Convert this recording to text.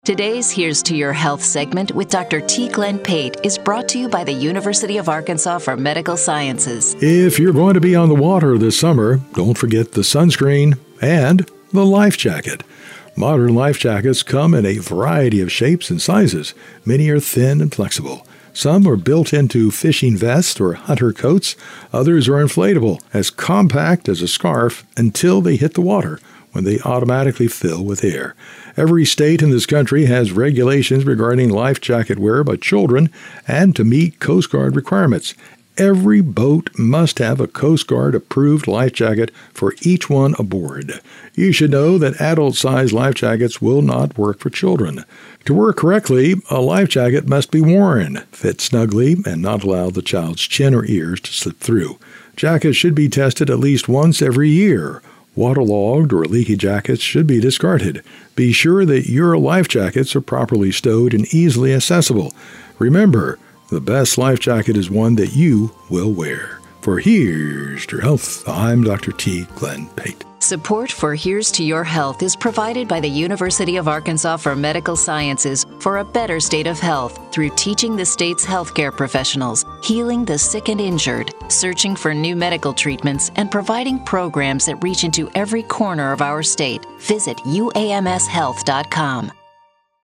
Today's Here's to Your Health segment with Dr. T. Glenn Pate is brought to you by the University of Arkansas for Medical Sciences. If you're going to be on the water this summer, don't forget the sunscreen and the life jacket. Modern life jackets come in a variety of shapes and sizes. Many are thin and flexible. Some are built into fishing vests or hunter coats. Others are inflatable, as compact as a scarf until they hit the water, when they automatically fill with air. Every state in this country has regulations regarding life jacket wear by children and to meet Coast Guard requirements. Every boat must have a Coast Guard approved life jacket for each one aboard. You should know that adult-sized life jackets will not work for children. To work correctly, a life jacket must be worn, fit snugly, and not allow the child's chin or ears to slip through. Jackets should be tested at least once every year. Waterlogged or leaky jackets should be discarded. Be sure that your life jackets are properly stowed and easily accessible. Remember, the best life jacket is one that you will wear. For Here's to Your Health, I'm Dr. T. Glenn Pate. Support for Here's to Your Health is provided by the University of Arkansas for Medical Sciences for a better state of health through teaching the state's healthcare professionals, healing the sick and injured, searching for new medical treatments, and providing programs that reach into every corner of our state. Visit uamshealth.com.